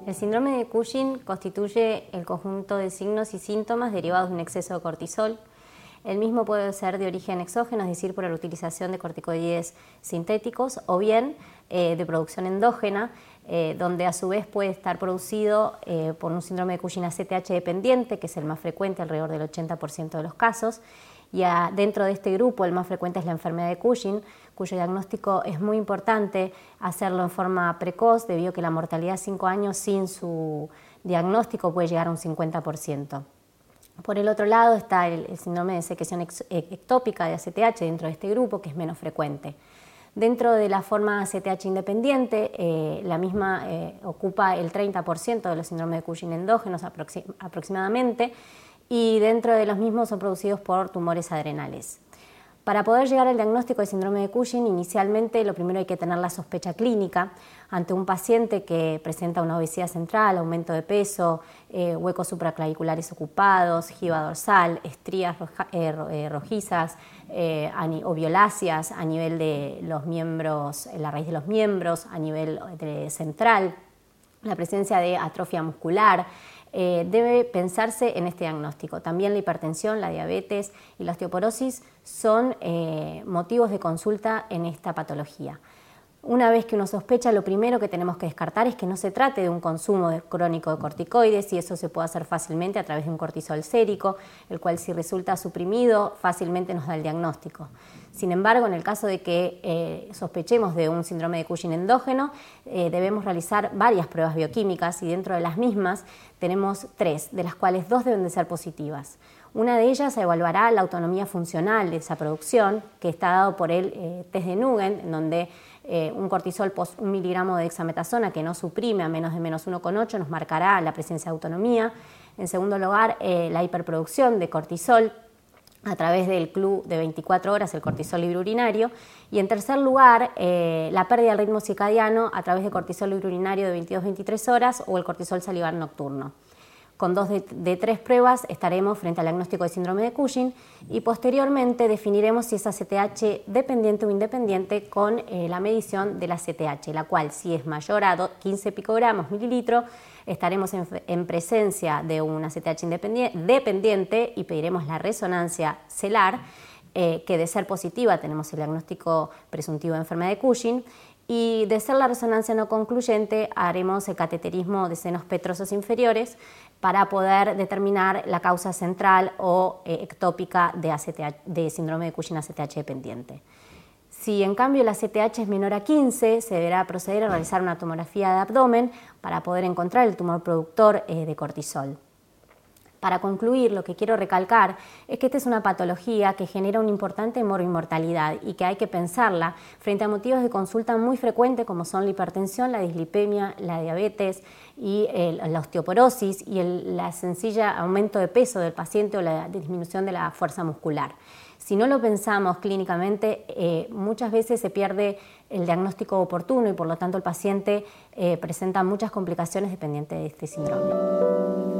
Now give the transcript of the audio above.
El síndrome de Cushing constituye el conjunto de signos y síntomas derivados de un exceso de cortisol. El mismo puede ser de origen exógeno, es decir, por la utilización de corticoides sintéticos, o bien de producción endógena, donde a su vez puede estar producido por un síndrome de Cushing ACTH dependiente, que es el más frecuente, alrededor del 80% de los casos. Y dentro de este grupo el más frecuente es la enfermedad de Cushing, cuyo diagnóstico es muy importante hacerlo en forma precoz, debido a que la mortalidad a 5 años sin su diagnóstico puede llegar a un 50%. Por el otro lado está el síndrome de secreción ectópica de ACTH dentro de este grupo, que es menos frecuente. Dentro de la forma ACTH independiente, la misma ocupa el 30% de los síndromes de Cushing endógenos aproximadamente, y dentro de los mismos son producidos por tumores adrenales. Para poder llegar al diagnóstico de síndrome de Cushing, inicialmente lo primero hay que tener la sospecha clínica ante un paciente que presenta una obesidad central, aumento de peso, huecos supraclaviculares ocupados, giba dorsal, estrías rojizas o violáceas a nivel de los miembros, en la raíz de los miembros, a nivel central, la presencia de atrofia muscular. Debe pensarse en este diagnóstico. También la hipertensión, la diabetes y la osteoporosis son motivos de consulta en esta patología. Una vez que uno sospecha, lo primero que tenemos que descartar es que no se trate de un consumo crónico de corticoides, y eso se puede hacer fácilmente a través de un cortisol sérico, el cual, si resulta suprimido, fácilmente nos da el diagnóstico. Sin embargo, en el caso de que sospechemos de un síndrome de Cushing endógeno, debemos realizar varias pruebas bioquímicas, y dentro de las mismas tenemos 3, de las cuales 2 deben de ser positivas. Una de ellas evaluará la autonomía funcional de esa producción, que está dado por el test de Nugent, en donde un cortisol post 1 miligramo de dexametasona que no suprime a menos de -1,8 nos marcará la presencia de autonomía. En segundo lugar, la hiperproducción de cortisol a través del CLU de 24 horas, el cortisol libre urinario. Y en tercer lugar, la pérdida del ritmo circadiano a través de cortisol libre urinario de 22-23 horas o el cortisol salivar nocturno. Con 2 de 3 pruebas estaremos frente al diagnóstico de síndrome de Cushing, y posteriormente definiremos si es ACTH dependiente o independiente con la medición de la ACTH, la cual, si es mayor a 15 picogramos mililitro, estaremos en presencia de un ACTH dependiente y pediremos la resonancia celar, que de ser positiva tenemos el diagnóstico presuntivo de enfermedad de Cushing, y de ser la resonancia no concluyente haremos el cateterismo de senos petrosos inferiores para poder determinar la causa central o ectópica de síndrome de Cushing ACTH dependiente. Si en cambio la ACTH es menor a 15, se deberá proceder a realizar una tomografía de abdomen para poder encontrar el tumor productor de cortisol. Para concluir, lo que quiero recalcar es que esta es una patología que genera una importante morbimortalidad y que hay que pensarla frente a motivos de consulta muy frecuentes como son la hipertensión, la dislipemia, la diabetes y la osteoporosis y el sencilla aumento de peso del paciente o la disminución de la fuerza muscular. Si no lo pensamos clínicamente, muchas veces se pierde el diagnóstico oportuno y por lo tanto el paciente presenta muchas complicaciones dependientes de este síndrome.